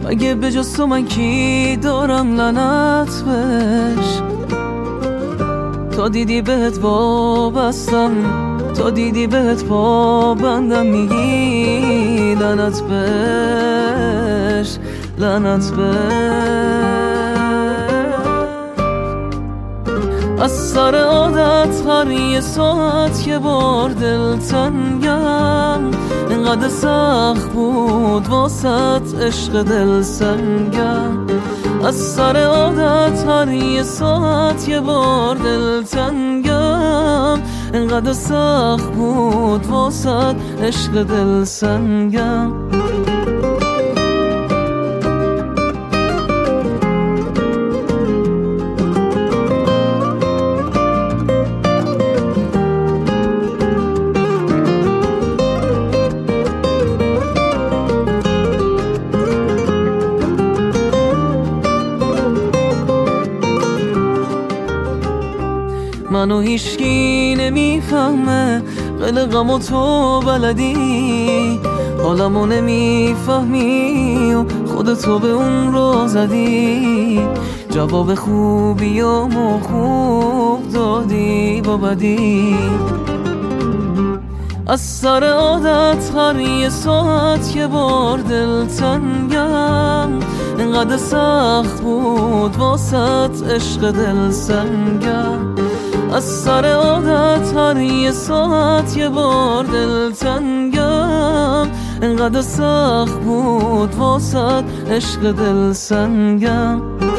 اگه به جز تو من کی دارم لعنت بهش. تا دیدی بهت وابستم، تا دیدی بهت پابندم، میگی لعنت بهش، لعنت بهش. از سر عادت هر یه ساعت یه بار دل تنگم، اینقدر سخت بود واسط عشق دل سنگم. از سر عادت هر یه ساعت یه بار دل تنگم، اینقدر سخت بود واسط عشق دل سنگم. منو هیچکی نمیفهمه، قلقم و تو بلدی، حالمو نمیفهمی و خودتو به اون رو زدی. جواب خوبی و خوب دادی با بدی. از سر عادت هر یه ساعت یه بار دل تنگم، اینقدر سخت بود واسط عشق دل سنگم. از سر عادت هر یه ساعت یه بار دل تنگم، اینقدر سخت بود واسط عشق دل سنگم.